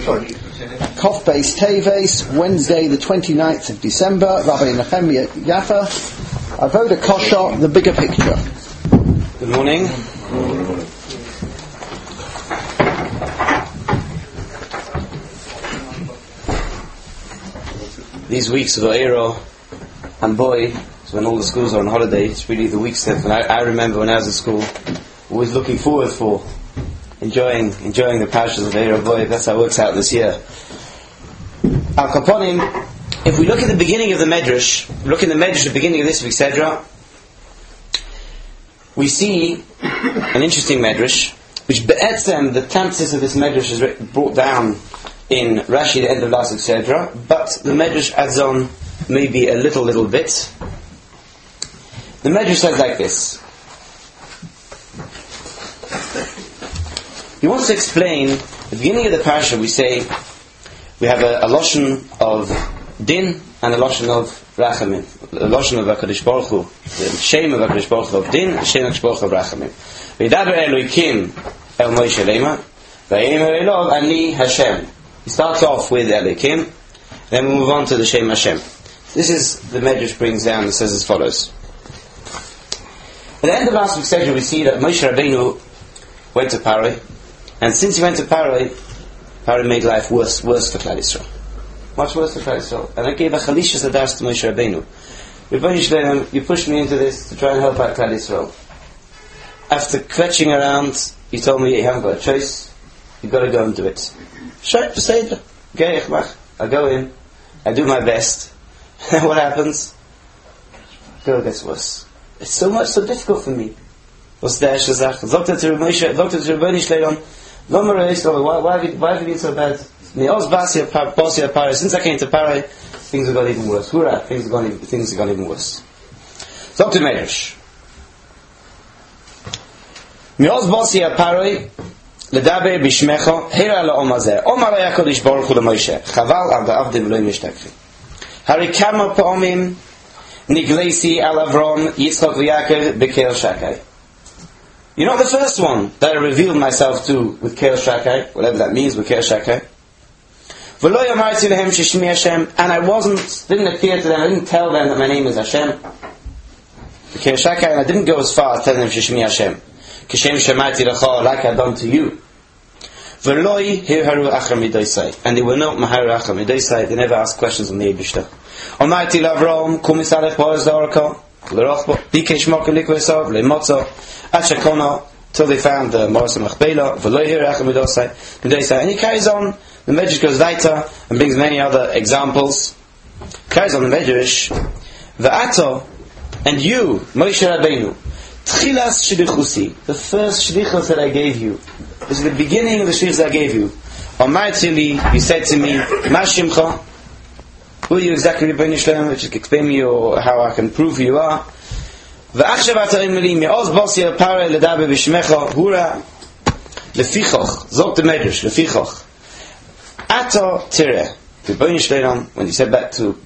Kof Beis Teves, Wednesday the 29th of December, Rabbi Nehemiah Yaffa, Avoda Kosher, the bigger picture. Good morning. These weeks of Eiro and Boy, so when all the schools are on holiday, it's really the weeks that I remember when I was at school, always looking forward for enjoying the parashas of Eiro Boy. That's how it works out this year. Al Kaponim, if we look at the beginning of the Medrash, the beginning of this week's Sedra, we see an interesting Medrash, which be'etzem, the Tamsis of this Medrash is brought down in Rashi, the end of last week's Sedra, but the Medrash adds on maybe a little bit. The Medrash says like this. He wants to explain, at the beginning of the parasha we say, we have a lashon of din and a lashon of rachamim. A lashon of HaKadosh Baruch Hu, the shame of HaKadosh Baruch Hu of din, the shame of HaKadosh Baruch Hu of rachamim. V'yidaber Elokim el Moshe Leima, v'yemer Elov ani Hashem. He starts off with Elokim, then we move on to the Shem Hashem. This is the Medrash brings down and says as follows. At the end of last week's Seder we see that Moshe Rabbeinu went to Paroi, and since he went to Paroi made life worse for Klal Yisrael. Much worse for Klal Yisrael. And I gave a Chalishas Adas to Moshe Rabbeinu. Rebbeinu Shleim, you pushed me into this to try and help out Klal Yisrael. After kvetching around, you told me you haven't got a choice, you've got to go and do it. Shait Peseder. I go in, I do my best. What happens? It gets worse. It's so difficult for me. What's the Shazach? Doctor to Rebbeinu Shleim, why have you been so bad? Since I came to Parai, things have got even worse. Hurrah, things have gone even worse. Dr. Medrash. Mi'oz basi Parai, ledaber bishmecha, hera la'omazer. Omar HaKadosh Baruch Hu leMoshe, chaval al da'avdim lo yishtakchi. Hari kama pa'omim, niglesi al Avram, Yitzchak v'Yaakov, bekel shakai. You're not the first one that I revealed myself to with Kel Shakai, whatever that means, with Kel Shakai. And I didn't appear to them, I didn't tell them that my name is Hashem. Kel Shakai, and I didn't go as far as telling them Shishmi Hashem. Kishem Shemaiti Lecha, like I've done to you. And they were not Maharu Achar Midoisai, they never asked questions on the Eibishter. Almighty Lavrom, Kumisalech Boaz Doraka, Bikesh Mokah Likvesav, Lemotza, Achakona, till they found the Morris Machbela, Velohir Achamiddosai, and he carries on. The Medrash goes weiter and brings many other examples. Carries on the Medrash, V'ato, and you, Moshe Rabbeinu, Tchilas Shlichusi, the first Shlichus that I gave you. This is the beginning of the Shlichus that I gave you. Amartili, you said to me, Ma Shimcha, who are you exactly, Rebbeinu Shleim, which explain me how I can prove who you are. ועכשיו אתה אומר לי, מעוז בוסי הפרה לדבר בשמך, הורה, לפיכוך, זאת המדרש, לפיכוך. אתה תראה, ריבונו שלנו, when he said back to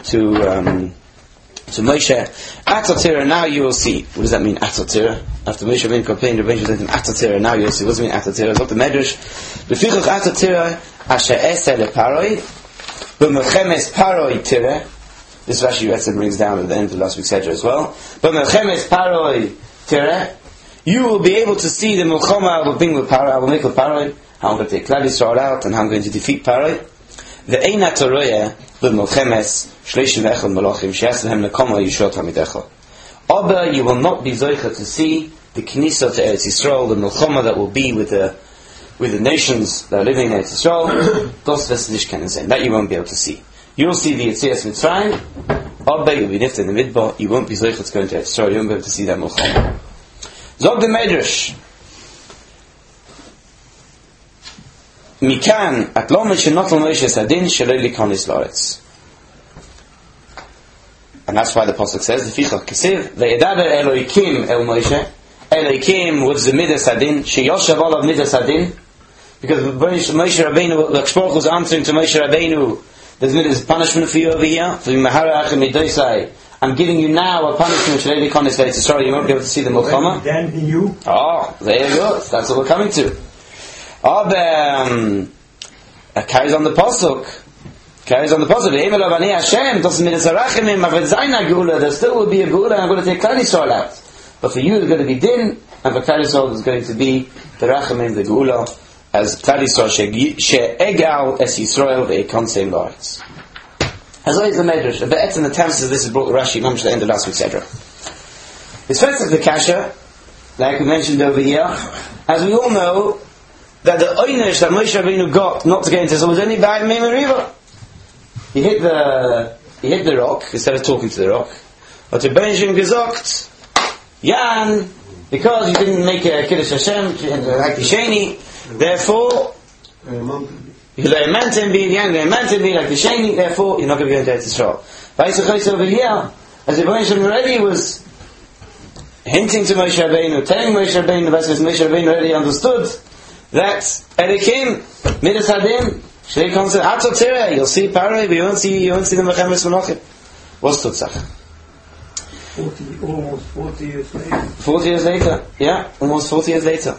Moshe, אתה תראה, now you will see. What does that mean, אתה תראה? After Moshe Rabbeinu complained, Rebbeinu said to him, אתה תראה, now you will see. What does it mean, אתה תראה? זאת המדרש, לפיכוך אתה תראה, אשר אעשה לפרעה, במלחמת פרעה תראה. This Rashi Yetzim brings down at the end of last week's Sedra as well. But Melchemes Paroi Tereh, you will be able to see the Melchoma I will bring with Paroi, I will make with Paroi, how I'm going to take Klal Yisrael out, and how I'm going to defeat Paroi. The Eina Toroyeh, the Melchemes, Shleishim Echel Malachim, Sheyasehem Nekoma Yishot HaMidecha. Ober, you will not be Zoicha to see the Knisa to Eretz Yisrael, the Melchoma that will be with the nations that are living in Eretz Yisrael. Das wirst du nicht kennen sehen. That you won't be able to see. You'll see the Yetzias Mitzrayim, Abba, you'll be lifted in the Midbar, you won't be Zoichet going to Eretz Yisrael, you won't be able to see that Melchama. Zog the Medrash. Mikan, at Lomet Shenotel Moshe Sadin, Shalei Likanis La'aretz. And that's why the Pasuk says, the Fichach Kesiv, Ve'edaber Eloikim El Moshe, Eloikim was the Midas Adin, Sheyoshav Olav Midas Adin, because Moshe Rabbeinu, the Baruch was answering to Moshe Rabbeinu, there's punishment for you over here. I'm giving you now a punishment. Sorry, you won't be able to see the Melchama. Then you. Oh, there you go. That's what we're coming to. carries on the pasuk. Ve'emel avani Hashem doesn't mean it's a rachamim. But it's zayin geula. There still will be a geula, and I'm going to take Klal Yisrael out. But for you, it's going to be din, and for Klal Yisrael, it's going to be the rachamim, the geula, as Klal Yisrael she'egal es Yisrael ve'ekonsem la'aretz. As always, the Medrash, the Be'etz and the Tamsis, this is brought Rashi, Mamash, the end of last week's Sedra. It's first of the Kasha, like we mentioned over here, as we all know, that the Oynish that Moshe Rabbeinu got not to get into this was only by Mei Meriva. He hit the rock instead of talking to the rock. But to Benjamin gesagt, Yan, because you didn't make a Kiddush Hashem like the Sheni, therefore you're meant to be like the Sheni, therefore you're not going to go into Eretz Yisrael. Vayisachos over here, as the Benjamin already was hinting to Moshe Rabbeinu, telling Moshe Rabbeinu, Moshe Rabbeinu already understood that Elikim, Midas Hadin, Shrei Konsen, Atotira, you'll see Paroi, but you won't see the Mechemes Menachim. What's Tutzach? 40 years later. 40 years later, yeah, almost 40 years later.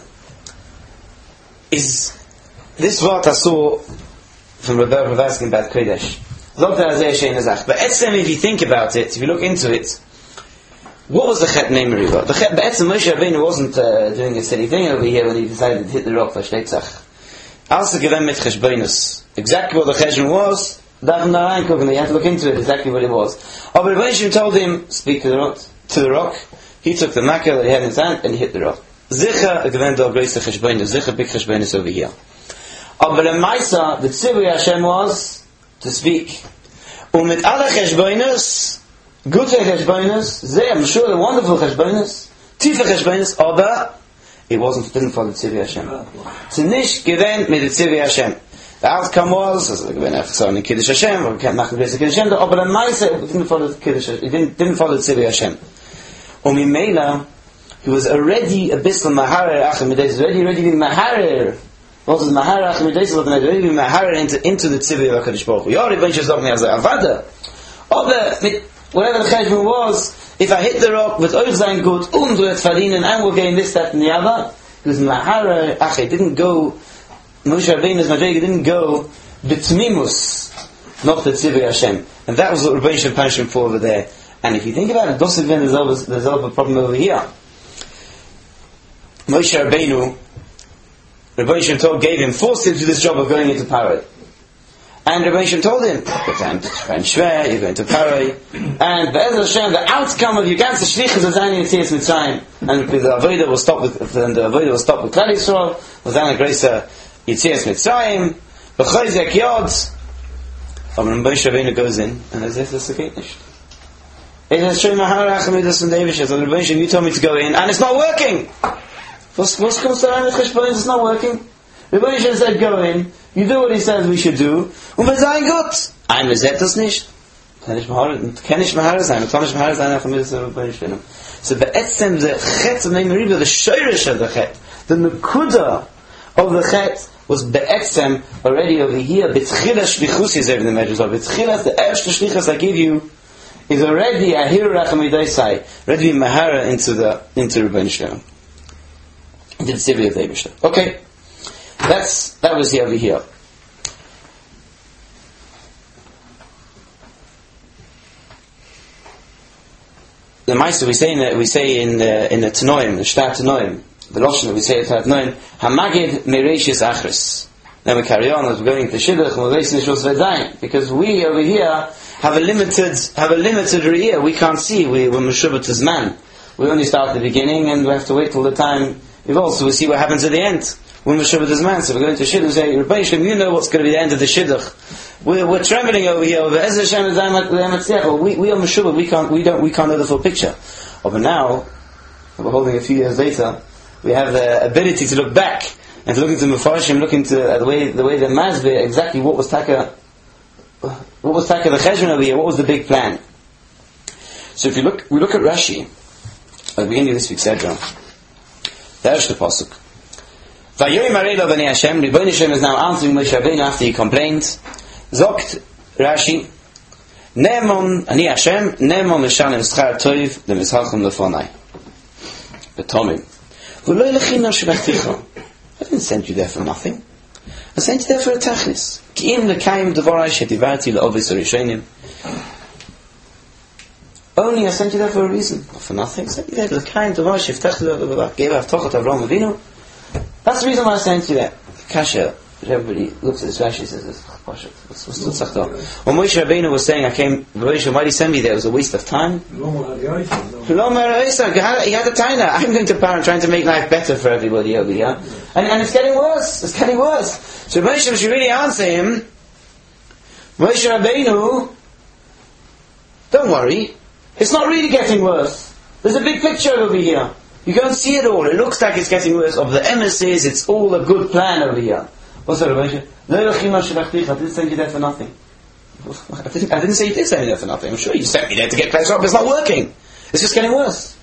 Is this what I saw from Rebbe Ravaskin Bad Kodesh? But if you think about it, if you look into it, what was the Chet name Meriva? The Chet, Moshe Rabbeinu wasn't doing a silly thing over here when he decided to hit the rock for Shteitzach. Also given mit Cheshbonus. Exactly what the Cheshbon was, you have to look into it, exactly what it was. But Rebbeinu told him, speak to the rock. He took the makkah that he had in his hand and he hit the rock. Zicha, given the greatest Cheshbonus, Zicha, big Cheshbonus over here. But in Maisa, the Tzivui Hashem was to speak. Mit alle Cheshbonus, good Cheshbonus, I'm sure the wonderful Cheshbonus, tiefe Cheshbonus, aber it didn't follow the Tzivui Hashem. It's nicht gewähnt mit the Tzivui Hashem. The outcome was, as when I saw in Kiddush Hashem, or we can't make the Kiddush Hashem, but in Maisa, it didn't follow the Kiddush, it didn't follow the Tzivui Hashem. Mimela, he was already a bisl maharer achamides, already been maharer. What was maharer achamides? What already been maharer into the Tzivui of HaKadosh Baruch Hu. Yori ben Shazok as a avada. Whatever the cheshbon was, if I hit the rock with oil zayin good, du et verdienen, and we'll gain this, that, and the other. Because maharer achai didn't go. Moshe Rabbeinu's madrega didn't go b'tmimus, not the Tzivui Hashem, and that was what Rebbeinu Shem punished him for over there. And if you think about it, there's a problem over here. Moshe Rabbeinu Shem gave him, forced him to this job of going into Paroi. And Rebbeinu Shem told him, you're going to Paroi, and Be'ez Hashem, the outcome of your ganze shlichus is only in Yetzias Mitzrayim, and the Avodah will stop with Klal Yisrael, was then a greater Yetzias Mitzrayim, B'chayzek Yod. But when Moshe Rabbeinu goes in, and as if this is okay, it has shown you told me to go in, and it's not working. What's comes to it's not working. Rebbeinu Shem said go in, you do what he says we should do, und wir seien gut. Ein Reset das nicht. Kann ich Mahara sein, und kann ich Mahara sein, so be'etzem the chet of Mei Meriva, the shoyrish of the chet, the nekuda of the chet was be'etzem already over here. B'tchilas shlichus is over the measures of b'tchilas, the erste shlichus I give you is already a hiru rachamidaisai, already mahara into Rebbeinu Shem, into the Tzivui of the Eibishter. Okay, that was here over here. The Meister we say in the Tanoim, the Shtar Tanoim, the Lashon we say at Tanoim, Hamagid Mereishis Achris. Then we carry on as we're going to Shidduch, because we over here have a limited re'iyah. We can't see. We're Meshubbat as man. We only start at the beginning, and we have to wait till the time evolves, so we see what happens at the end. We're Meshubbat as man, so we're going to Shidduch and say, Rebbeinu Shem, you know what's going to be the end of the Shidduch. We're trembling over here. Over Ezra Shem we are Meshubbat. We can't know the full picture. But now, we're holding a few years later, we have the ability to look back and to look into Mefarshim, look into the way the Masbeh, exactly what was Taka the Cheshbon over here, what was the big plan. So if we look at Rashi, at the beginning of this week's Sedra, there's the Pasuk. Vayoyim Arei B'nei Hashem, Rebbeinu Shem is now answering Moshe Rabbeinu after he complained. Zokt Rashi, Ne'emon, Ani Hashem, Ne'emon L'shanem Schar Toiv, L'mizhalchem L'fonai. B'tomim. V'loi l'chino shebachticha. I didn't send you there for nothing. I sent you there for a tachlis. Ki'im l'kayim devarai shetivarti la'ovis harishonim. Only I sent you there for a reason, not for nothing. I sent you there l'kayim devarai sheftach gave avtochat Avraham Avinu. That's the reason why I sent you there. Kasha, everybody looks at this Rashi and says, what's Tzachta? When Moshe Rabbeinu was saying, why did he send me there? It was a waste of time. He had a taina. I'm going to Paran trying to make life better for everybody over here. And it's getting worse. It's getting worse. So Moshe should really answer him, Moshe Rabbeinu, don't worry. It's not really getting worse. There's a big picture over here. You can't see it all. It looks like it's getting worse. Of the emissaries, it's all a good plan over here. What's that, Rabbi? I didn't send you there for nothing. I didn't say you did send me there for nothing. I'm sure you sent me there to get closer up. It's not working. It's just getting worse.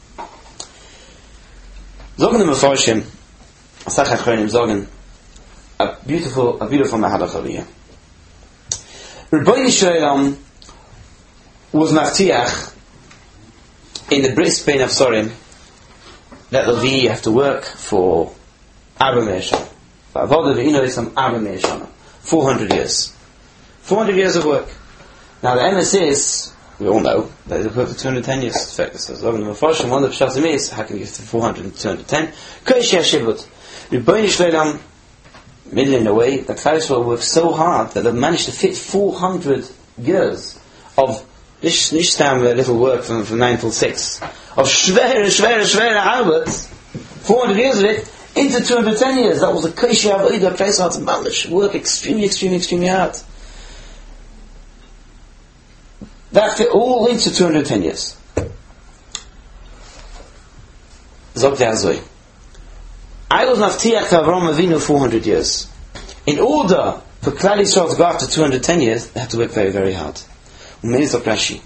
Zogen the Mefarshim, Asach HaChronim Zogen, a beautiful Mahadach over here. Rebbeinu Shalom was Maftiach in the Brisbane of Sorim that Levi have to work for Arba Meir Shana. For Avodah Ve'ino is some Arba Meir Shana. 400 years. 400 years of work. Now the MS is, we all know, that they work for 210 years. In fact, so one of the Pshatim is, how can you get to 400 and 210? Kodesh Yashivut. Rebbeinu Shleilam, middle in a way, that Klal Yisrael worked so hard that they managed to fit 400 years of Nishtam, a little work from 9 till 6, of schwere Arbeit, 400 years of it, into 210 years. That was a Kodesh Avodah, place out of work extremely hard. That fit all into 210 years. Zogt Azoi. I was Maftiach to Avraham Avinu 400 years. In order for Klal Yisrael to go after 210 years, they had to work very, very hard. Rashi.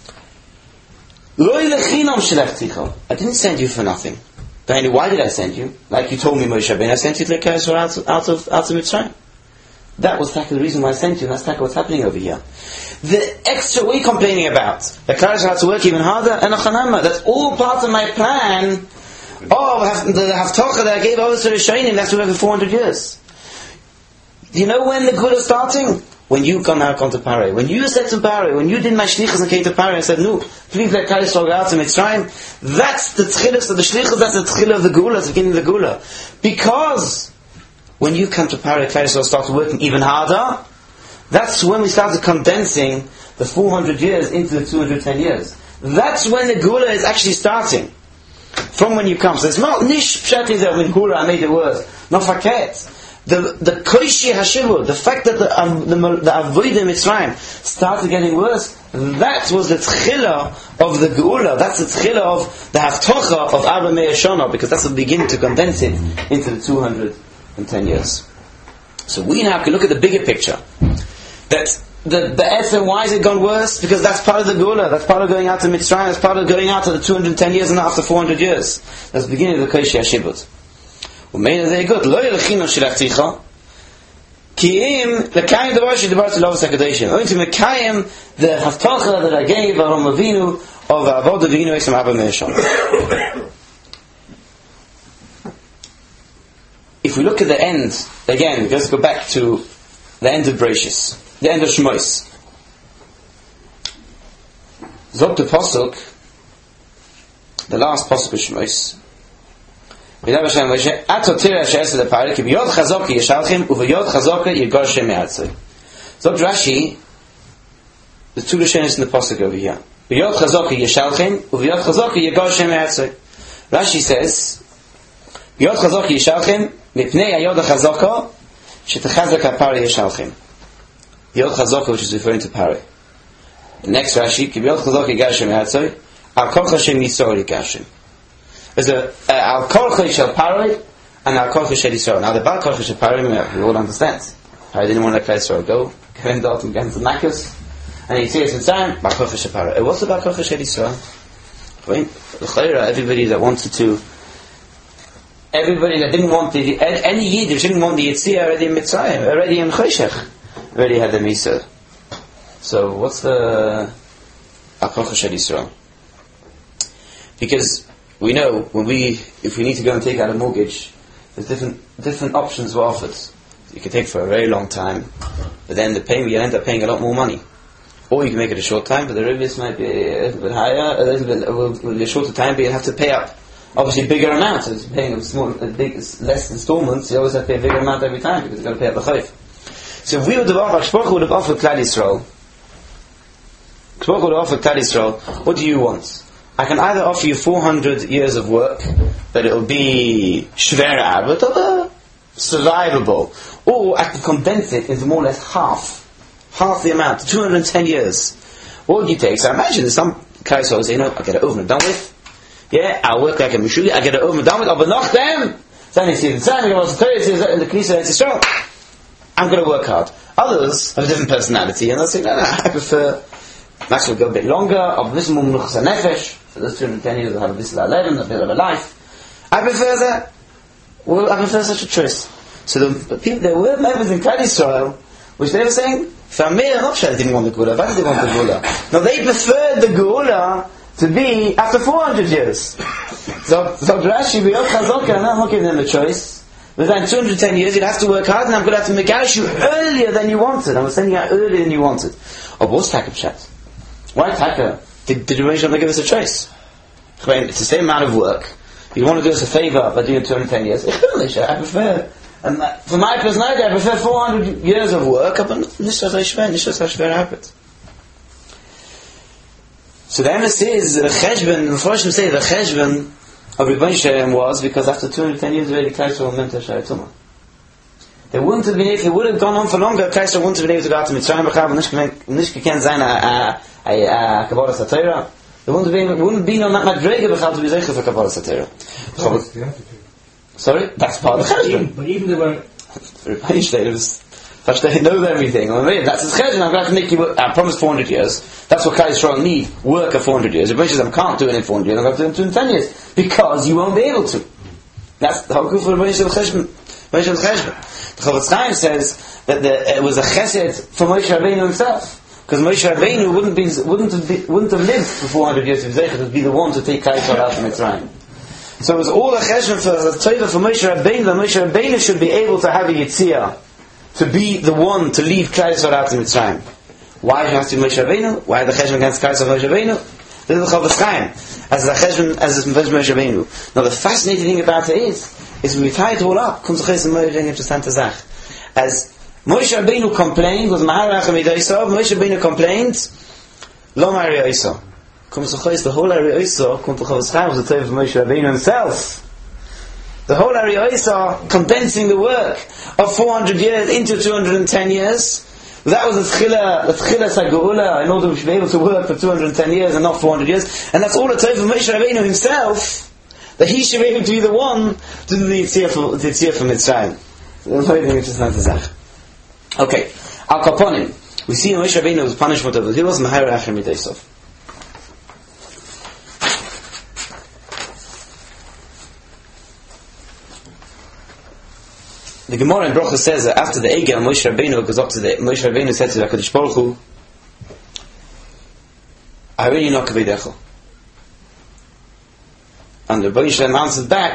I didn't send you for nothing. But why did I send you? Like you told me, Moshe Rabbeinu, I sent you to Klal Yisrael out of Mitzrayim. That was the reason why I sent you, and that's what's happening over here. The extra we're complaining about, the Klal Yisrael had to work even harder, and that's all part of my plan. The Haftocha that I gave over to the Rishonim, that's been over 400 years. Do you know when the good is starting? When you come to Paray. When you said to Paray, when you did my shlichus and came to Paray and said, no, please let Klal Yisrael go out to Mitzrayim, that's the tchilus of the shlichus, that's the tchilus of the Gula, that's the beginning of the Gula. Because when you come to Paray, Klal Yisrael started working even harder. That's when we started condensing the 400 years into the 210 years. That's when the Gula is actually starting. From when you come. So it's not nish pshat is that when Gula I made it worse. Not faket. The koishi hashivud, the fact that the avodah Mitzrayim started getting worse, that was the tchila of the Geula. That's the tchila of the haftocha of Arba Meir Shana, because that's the beginning to condense it into the 210 years. So we now can look at the bigger picture. That the essence, why is it gone worse? Because that's part of the Geula. That's part of going out to Mitzrayim. That's part of going out to the 210 years and after 400 years. That's the beginning of the koishi hashivud. ומאין זה יגות, לא ילכינו שלחתיך כי אם לקיים דבר שדיברתי לאובס הקדשים only to מקיים the haftacha that I gave Avraham Avinu of Avodah Avinu Esam Abba Meir Shana. If we look at the end again, let's go back to the end of Bereshis, the end of Shmos. Zog the Pasuk, the last Pasuk of Shmos. וידע בשם משה, אתו תראה שעשת לפערי, כי ביוד חזוקה ישלכם, וביוד חזוקה יגור שם מארצי. זאת Rashi, the two Lashonos in the Pasuk over here. ביוד חזוקה ישלכם, וביוד חזוקה יגור שם מארצי. Rashi says, ביוד חזוקה ישלכם, מפני היוד החזוקה, שתחזק הפערי ישלכם. ביוד חזוקה, which is referring to Pari. The next Rashi, כי ביוד חזוקה יגור שם מארצי, על כל חשם יסור יגור שם. There's Al Korcha Shel Paroi and Al Korcha Shel Yisrael. Now the Bal Korcha Shel Paroi, we all understand. Paroi didn't want to let Klal Yisrael go. Kevin Dalton went to Nakas, and he says in time, Bal Korcha Shel Paroi. What's the Bal Korcha Shel Yisrael? Everybody that wanted to, everybody that didn't want any Yiddish didn't want the Yitzhak already in Mitzrayim, already in Choshech, already had the Misa. So what's the Al Korcha Shel Yisrael? Because we know if we need to go and take out a mortgage, there's different options were offered. you can take for a very long time, but then you end up paying a lot more money. Or you can make it a short time, but the ribbis might be a little bit higher, will be a shorter time, but you'll have to pay up obviously bigger amounts. So it's paying less installments, you always have to pay a bigger amount every time because you've got to pay up the chayv. So if we would have offered Klal Yisrael, what do you want? I can either offer you 400 years of work, but it'll be shver arbet, or survivable, or I can condense it into more or less half the amount, 210 years. What would you take? So I imagine there's some guys who say, I get it over and done with. Yeah, I'll work like a Meshuggah, I get it over and done with, aber noch dem, then you see the time, in the Knesset of Israel, I'm going to work hard. Others have a different personality, and they'll say, no, I prefer, actually go a bit longer, aber wissen wir noch sein Nefesh, for those 210 years I'll have a bit of a bit of a life. I prefer that. Well, I prefer such a choice. So the people, there were members in Klal Yisrael, which they were saying, Famir, not sure they didn't want the Geula, why did they want the Geula? No, they preferred the Geula to be after 400 years. So Rashi, I'm not giving them a choice. Within 210 years, you'd have to work hard, and I'm going to have to make out you earlier than you wanted. I'm sending you out earlier than you wanted. Oh, what's Taka Pshat? Why Taka? Did the Rosh Hashanah give us a choice? It's the same amount of work. You want to do us a favor by doing 210 years? I prefer, and for my personality, I prefer 400 years of work. But so the emphasis is the cheshbon. The Mepharshim say the cheshbon of Rebbeinu Shalom was because after 210 years already, Klal went to Shari Tumah. They wouldn't have been able. If it would have gone on for longer, Klal wouldn't have been able to go out to Mitzrayim. Nicht gekannt sein a Kabbalah Satira. There wouldn't be on that madrega b'chal to be zeicha for Kabbalah Satira. Sorry, that's part of the cheshbon. But even there were they know everything. That's his cheshbon. I'm going to make you. I promised 400 years. That's what Klal Yisrael need. Work of 400 years. If Moshe can't do it in 400 years, I'm going to do it in 10 years because you won't be able to. That's the whole good for Moshe cheshbon. The Chofetz Chaim says that it was a chesed for Moshe Rabbeinu himself. Because Moshe Rabbeinu wouldn't have lived for 400 years if Zeichel would be the one to take Klal Yisrael out of Mitzrayim. So it was all a cheshbon for the Torah for Moshe Rabbeinu, that Moshe Rabbeinu should be able to have a Yitzia, to be the one to leave Klal Yisrael out of Mitzrayim. Why did it have to be Moshe Rabbeinu? Why the cheshbon against Klal Yisrael Moshe Rabbeinu? This is the Chofetz Chaim, as the cheshbon as the Moshe Rabbeinu. Now the fascinating thing about it is when we tie it all up, comes the chesed Moshe interessante Sach. As Moshe Rabbeinu complained, was Maharach Amidaisa, Moshe Rabbeinu complained, Lo Mariyaisa. Comes the whole Ariyaisa, comes to Chofetz Chaim, was the Torah of Moshe Rabbeinu himself. The whole Ariyaisa, condensing the work of 400 years into 210 years, that was the Tchila Sageula, in order to be able to work for 210 years and not 400 years, and that's all the Torah of Moshe Rabbeinu himself, that he should be able to be the one to do the Yitzhak from Mitzrayim. That's very interesting to say. Okay, Al Kaponim. We see in Moshe Rabbeinu's punishment of the hills, Mahir Achim Midaisov. The Gemara in Brocha says that after the Egel, Moshe Rabbeinu goes up to Moshe Rabbeinu said to the HaKadosh Baruch Hu, Harini no kavidecho. And the Rebbeinu Shalom answered back,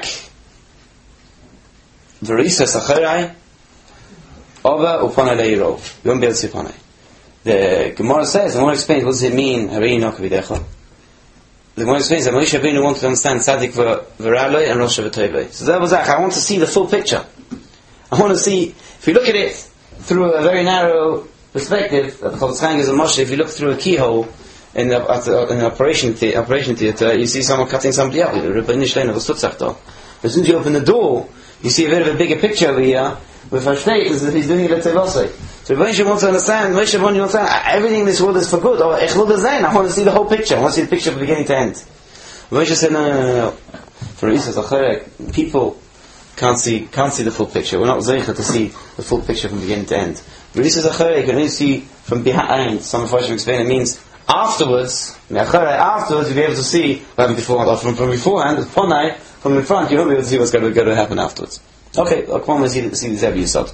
V'risa sacharai, Ova upana leiro. You won't be able to see upana. The Gemara says, the Gemara explains, what does it mean, Harini no kavidecho? The Gemara explains that Moshe Rabbeinu wanted to understand Tzadik v'Raloi and Rosh V'Toivei. So that was that. I want to see the full picture. I want to see, if you look at it through a very narrow perspective, the Chofetz Chaim is a Moshe, if you look through a keyhole in the operation theater, you see someone cutting somebody up. As soon as you open the door, you see a bit of a bigger picture over here, with Hashtag, is that he's doing it at Tevosai. So Moshe wants to understand, everything in this world is for good, or I want to see the whole picture, I want to see the picture from beginning to end. Moshe said, no. For Isa, people can't see the full picture. We're not zeicha to see the full picture from beginning to end. Risa Zacharei, you can only see from behind. Some of us explain it means afterwards. Afterwards, you'll be able to see what happened before. From beforehand, Ponai, from in front, you won't be able to see what's going to happen afterwards. Okay, come on, let's see the Zev Yisod.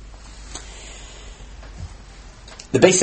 The Beis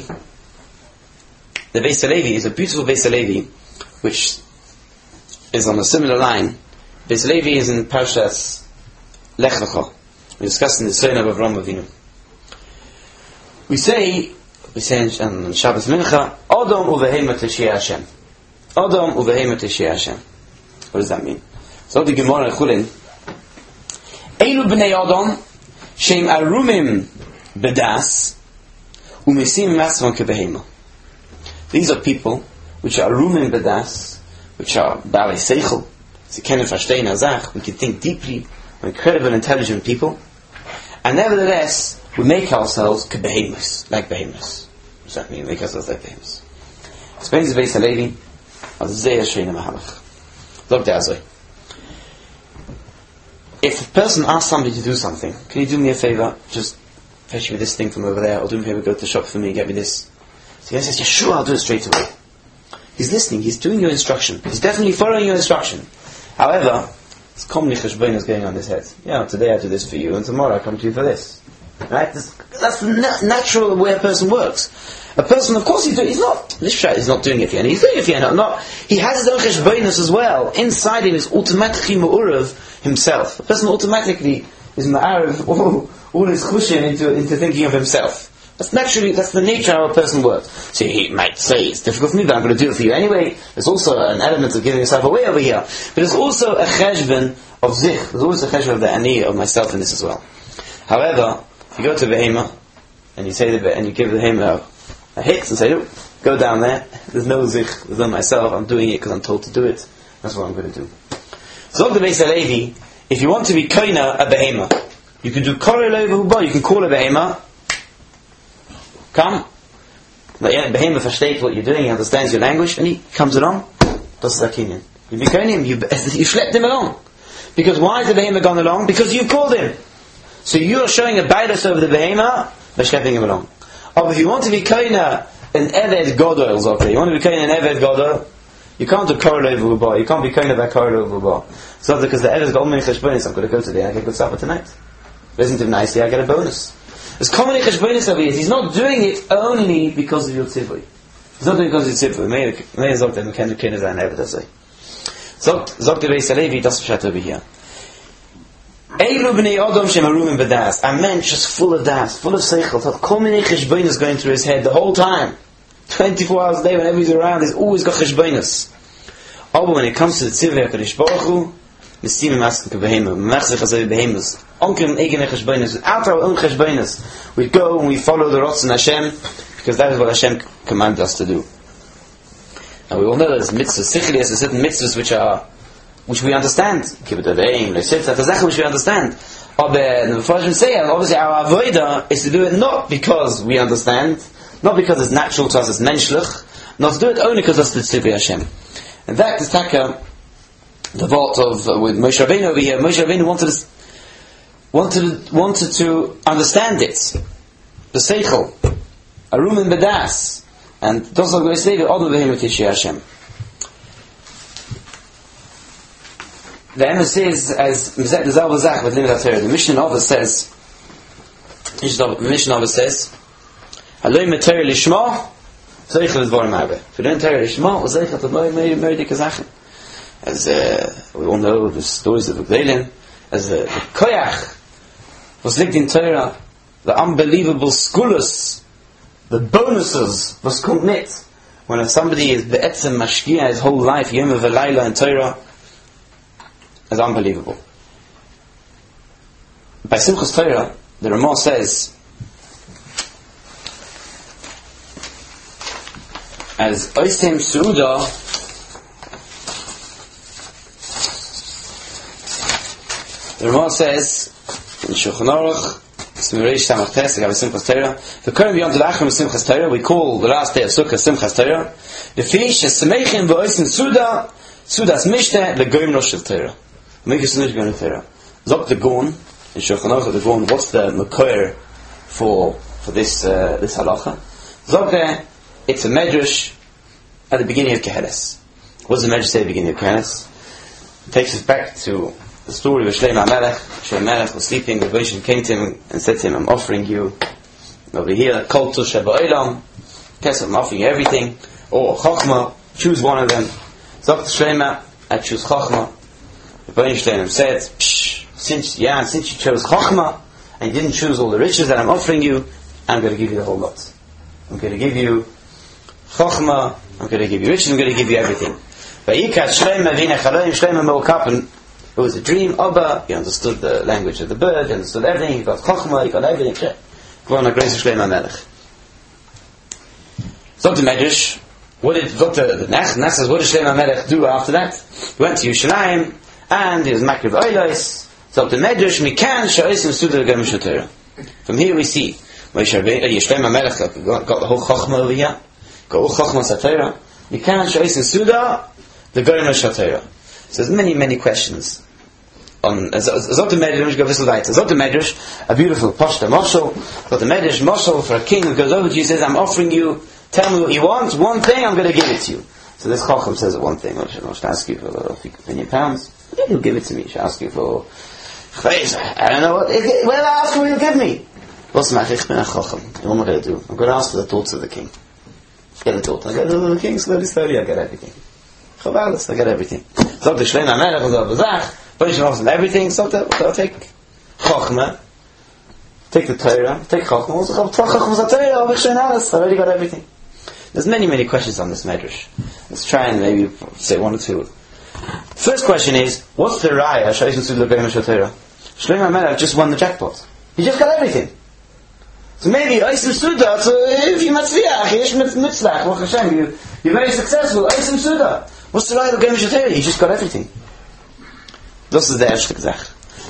Halevi is a beautiful Beis Halevi, which is on a similar line. Beis Halevi is in Parshas Lech Lecha. We're discussing the son of Avraham Avinu. We say on Shabbos Mincha, Adam uvehema teshei Hashem. Adam uvehema teshei Hashem. What does that mean? So the Gemara Chulin, Eilu b'nei Adam sheim arumim bedas umesim masman kebehema. These are people which are arumim bedas, which are balei seichel. Sie können verstehen azach. We can think deeply. We're incredible, intelligent people, and nevertheless we make ourselves kebehemus, like behemoths. What does that mean? Make ourselves like behemoths. Explains the Beis Halevi of the Zeir Sheina Mahalach. Look there, Azoi. If a person asks somebody to do something, can you do me a favor? Just fetch me this thing from over there, or do me a favor, go to the shop for me, get me this. So he says, yeah, sure, I'll do it straight away. He's listening, he's doing your instruction. He's definitely following your instruction. However, it's commonly cheshbonos going on in his head. Yeah, today I do this for you, and tomorrow I come to you for this. Right? That's the natural way a person works. A person, of course, he's not doing it for you, and he's doing it for you. He has his own cheshbonos as well. Inside him is automatically ma'urav himself. A person automatically is ma'arav all his chushim into thinking of himself. That's the nature of how a person works. So he might say, it's difficult for me, but I'm going to do it for you anyway. There's also an element of giving yourself away over here. But there's also a cheshbon of zich. There's always a cheshbon of the ani, of myself in this as well. However, if you go to behema, and you say and you give the behema a hit, and say, go down there, there's no zich, there's no myself, I'm doing it because I'm told to do it. That's what I'm going to do. So the Beis Halevi, if you want to be koina a behema, you can do korei lo yevuba, you can call a behema, come. The behema versteht what you're doing, he understands your language, and he comes along. Das ist der Kinyan. You become him, you schlepped him along. Because why is the behema gone along? Because you called him. So you're showing a bailus over the behema by schlepping him along. Or if you want to be koina an eved godol, okay, you want to be koina an eved godol, you can't do korei lo yevuba, you can't be koina by korei lo yevuba. So because the eved is got many cheshbonis, I'm going to go today, I get good supper tonight. Listen to him nicely, I get a bonus. There's common cheshbonis over here. He's not doing it only because of your tzivui. He's not doing it because of your tzivui. May sagt er, man kann keine sein, er wird das sagen. Sagt der Beis Halevi, das steht over here. Eilu b'nei Adam shem arumim b'das. A man just full of das, full of seichel. Has common cheshbonis going through his head the whole time. 24 hours a day, whenever he's around, he's always got cheshbonis. But when it comes to the tzivui HaKadosh Baruch Hu, Mistimim asking to behema, machzich azay behemas, onkem eigene cheshbonis, without our own cheshbonis, we go and we follow the Ratzon Hashem, because that is what Hashem commanded us to do. And we all know that there's mitzvahs, sichlias, there's certain mitzvahs which we understand, kibbut aveim, le'sifta, tazachim, which we understand. But the Mepharshim say, obviously our avodah is to do it not because we understand, not because it's natural to us, it's menschlich, not to do it only because it's the tzivui Hashem. And that is taka, the vault of with Moshe Rabbeinu over here. Moshe Rabbeinu wanted to understand it. The seichel, arum and bedas, and those are going to say the Adam v'hem teshei Hashem. The Emes says, as Mizet Zal V'Zach with Limit HaTorah, the Mishnah Nova says, Haloi meTorah lishma, zeichel l'dvarim harbeh. If you learn Torah lishma, zeichel l'dvarim harbeh. As we all know the stories of the Gdeilim, as the koyach was linked in Torah, the unbelievable skulus, the bonuses was commit when somebody is be'etzem mashkia his whole life, yom v'layla in Torah, is unbelievable. By Simchas Torah, the Ramah says, as Oisem Su'udah, the Ramah says in Shulchan Aruch, Smireish Tamach Tes, the Simchas Torah, the current beyond the Lachim of Simchas Torah, we call the last day of Sukkah Simchas Torah. The finish is Semeichim v'Oisim Suda, Sudas Mishneh, the Goyim Rosh of Torah. Make a Sunnah Goyim Torah. Zok the Gon, in Shulchan Aruch, the Gon, what's the Mekoyer for this halacha? Zok it's a Medrash at the beginning of Keheles. What does the Medrash say at the beginning of Keheles? It takes us back to the story of Shlomo HaMelech. Shlomo HaMelech was sleeping, the Vishon came to him and said to him, I'm offering you over here, Kol Tush HaBa'olam, Kesef, I'm offering you everything, or Chochmah, choose one of them. Zok Shlomo, I choose Chochmah. The Vishon said, since you chose Chochmah, and you didn't choose all the riches that I'm offering you, I'm going to give you the whole lot. I'm going to give you chokhmah, I'm going to give you riches, I'm going to give you everything. It was a dream, Abba, he understood the language of the bird, he understood everything, he got chokhmah, he got everything. So the Medrash, what did the Nach says, what did Shlomo HaMelech do after that? He went to Yerushalayim, and he was Makriv Oilos. So the Medrash, Mikan Sha'osim Suda L'Gem Sh'Torah. From here we see, Shlomo HaMelech got the whole chokhmah over here, got all chokhmah Satorah. Mikan Sha'osim Suda L'Gem Sh'Torah. So there's many questions. On Zot the Medrash, go Vissel weiter. Zot the Medrash, a beautiful Pashta Moshel. Zot the Medrash Moshel for a king who goes over to you, says, I'm offering you, tell me what you want, one thing, I'm going to give it to you. So this Chacham says one thing, I should ask you for £1,000,000. Yeah, he'll give it to me. I should ask you for I don't know what. Well, I ask what he'll give me. What's the matter? Ich bin a Chacham. What am I going to do? I'm going to ask for the thoughts of the king. Get the thoughts. I get the king slowly, I get everything. Chavalis, I get everything. So the Shlomo HaMelech was over Zach, but he offers everything, so I'll take Chachma, take the Torah, take Chachma, also Chachma Torah, over Shlomo, I already got everything. There's many questions on this Medrash. Let's try and maybe say one or two. First question is, what's the Raya? Shlomo HaMelech just won the jackpot. He just got everything. So maybe Oisim Suda, so if you Matzliach, Yesh Mitzlach, Baruch Hashem, you're very successful, Oisim Suda. What's the right of Gem Sh'Torah? He just got everything. Das ist der erste Gesach.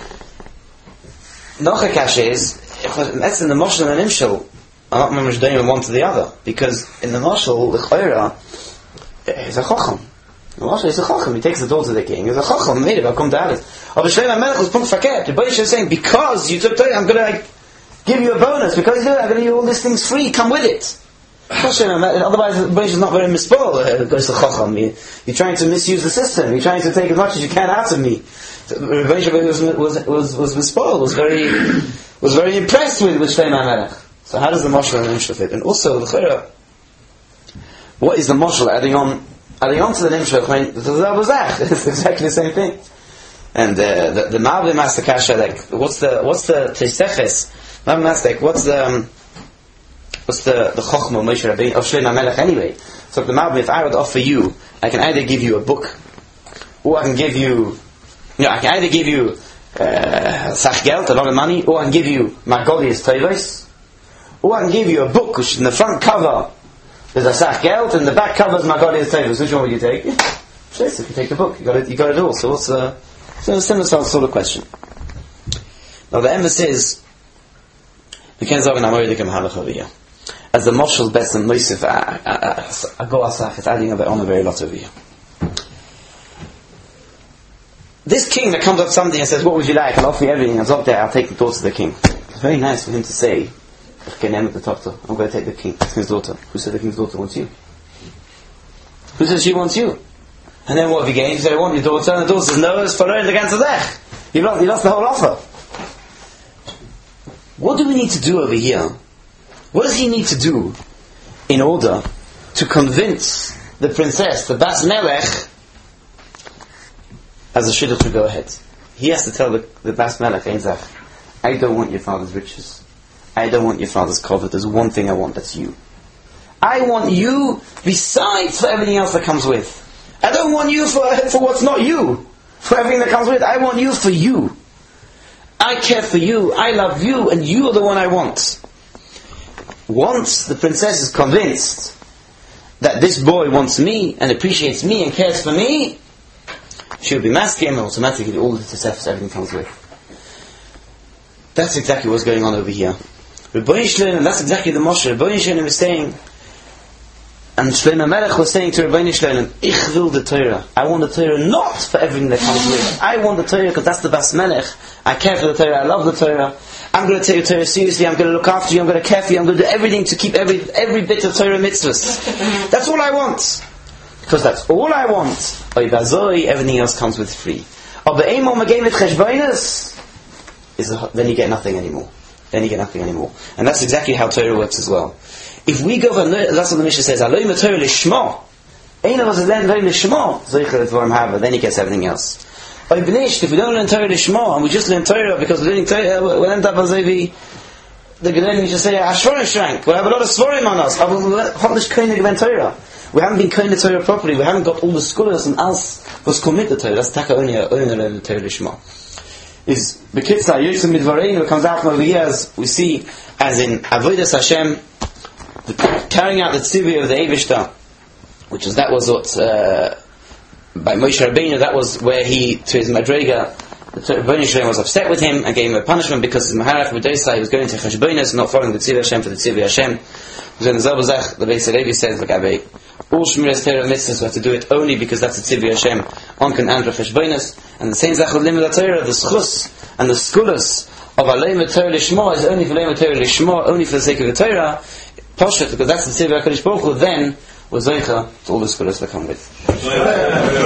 Noch a kasha is, that's in the Moshel and Nimshel, I'm not remember doing one to the other, because in the Moshel, the Chayra is a Chacham. The Moshel is a Chacham. He takes the daughter of the king. He's a Chacham. Made it. I'll come to Alice. But Shlomo HaMelech was punkt verkehrt. The Boish is saying, because you took Torah, I'm going to give you a bonus. Because you do it, I'm going to give you all these things free. Come with it. Otherwise, the Boish is not very mispol. Goes to Chacham. You're trying to misuse the system. You're trying to take as much as you can out of me. So Boish was mispol. Was very impressed with Shlomo HaMelech. So how does the Moshel and Nimshel fit? And also, the Chayra, what is the Moshel adding on to the Nimshel? It's exactly the same thing. And the Ma'avim asked the Kasha, like, what's the Teseches? Ma'avim asked, like, what's the Chochmah Moshe Rabbeinu of Shlomo HaMelech anyway? So the Ma'avim, if I would offer you, I can either give you a book, or I can give you, I can either give you Sach Geld, a lot of money, or I can give you Margolius Toivos, or I can give you a book which in the front cover there's a Sach Geld, and the back cover is Margolius Toivos. Which one would you take? If you take the book, you got it all. So what's a similar sort of question. Now the emphasis is, we can't say over here. As the Moshel Bes and Moisef Ago Asach is adding on a very lot over here. This king that comes up something and says, what would you like? I'll offer you everything. I'll take the daughter of the king. It's very nice for him to say, I'm going to take the king's daughter. Who said the king's daughter wants you? Who says she wants you? And then what have you gained? You say, I want your daughter, and the daughter says, no, it's for the ganze Dech. You lost the whole offer. What do we need to do over here? What does he need to do in order to convince the princess, the Bas Melech, as the shidduch to go ahead? He has to tell the Bas Melech, I don't want your father's riches. I don't want your father's covet. There's one thing I want, that's you. I want you besides for everything else that comes with. I don't want you for what's not you. For everything that comes with. I want you for you. I care for you. I love you. And you are the one I want. Once the princess is convinced that this boy wants me and appreciates me and cares for me, she'll be masking and automatically all the tesefes, everything comes with. That's exactly what's going on over here. Rebbeinu Shlomo, that's exactly the Moshe. Rebbeinu Shlomo was saying, and Shlomo HaMelech was saying to Rebbeinu Shlomo, Ich will the Torah. I want the Torah not for everything that comes with it. I want the Torah because that's the Bas Melech. I care for the Torah. I love the Torah. I'm going to take the Torah seriously. I'm going to look after you. I'm going to care for you. I'm going to do everything to keep every bit of Torah mitzvahs. That's all I want. Because that's all I want. Everything else comes with free. Then you get nothing anymore. And that's exactly how Torah works as well. If we go for, that's what the Mishnah says, then he gets everything else. If we don't learn Torah Lishma, and we just learn Torah because we're learning Torah, we'll end up as the Gedolim just say, Ashvarim shrank. We'll have a lot of Svarim on us. We haven't been koine Torah properly. We haven't got all the scholars and else was committed to Torah. That's taka only learn Torah Lishma. Is Bekitza Yosef Midvareinu comes out from over here as we see as in Avodas Hashem, carrying out the tzivui of the Eivishter, which is that was what by Moshe Rabbeinu, that was where he to his Madrega, the Rebbeinu Shalom was upset with him and gave him a punishment because his Maharach B'Dosai, he was going to Cheshbonos, not following the tzivui Hashem for the tzivui Hashem. Then the Zabazach, the Beis Levi says, like Abbey, all Shmiras Torah mitzvahs we have to do it only because that's the tzivui Hashem on Kan Andra Cheshbonos, and the same Zachot Limud Torah, the schus and the skulas of Aleim Torah Lishma is only for Aleim Torah Lishma, only for the sake of the Torah, Poshet, because that's the tzivui HaKadosh Baruch Hu, then was Zoicha to all the skulas that come with.